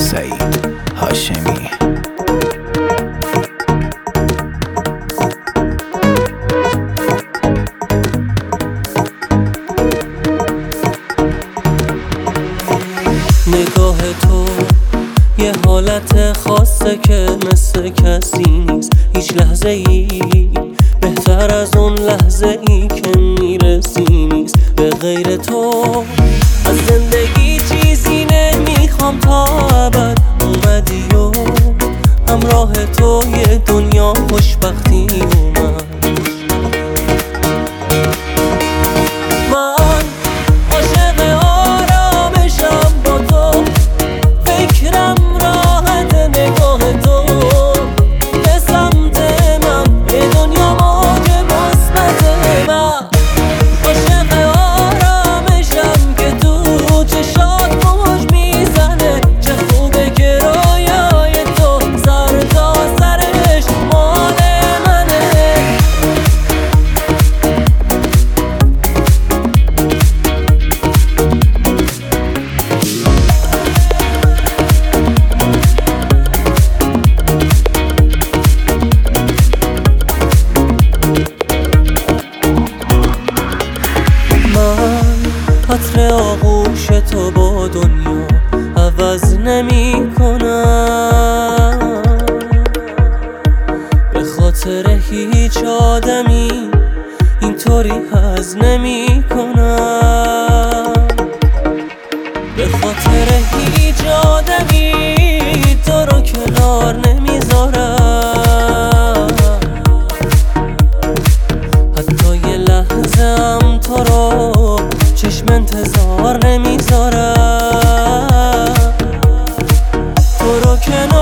سعید هاشمی. نگاه تو یه حالت خاصه که مثل کسی نیست هیچ لحظه ای بهتر از اون لحظه ای که میرسی نیست. به غیر تو از زندگی چیزی نمیخوام تا ابد. اومدی و همراه تو یه دنیا خوشبختی اومد. من عاشق آرامشم با تو، فکرم راحت نگاه تو به سمت من، به دنیا موج مثبت. من عاشق آرامشم که تو چشات موج میزنه. چه خوبه که رویای تو سر تا سرش مال منه. من عطر آغوش تو با دنیا عوض نمی کنم. به خاطر هیچ آدمی اینطوری هز نمی کنم. به خاطر هیچ آدمی تو رو کنار نمیذارم. حتی یه لحظه هم تو رو چشم انتظار نمیذارم. تو رو کنار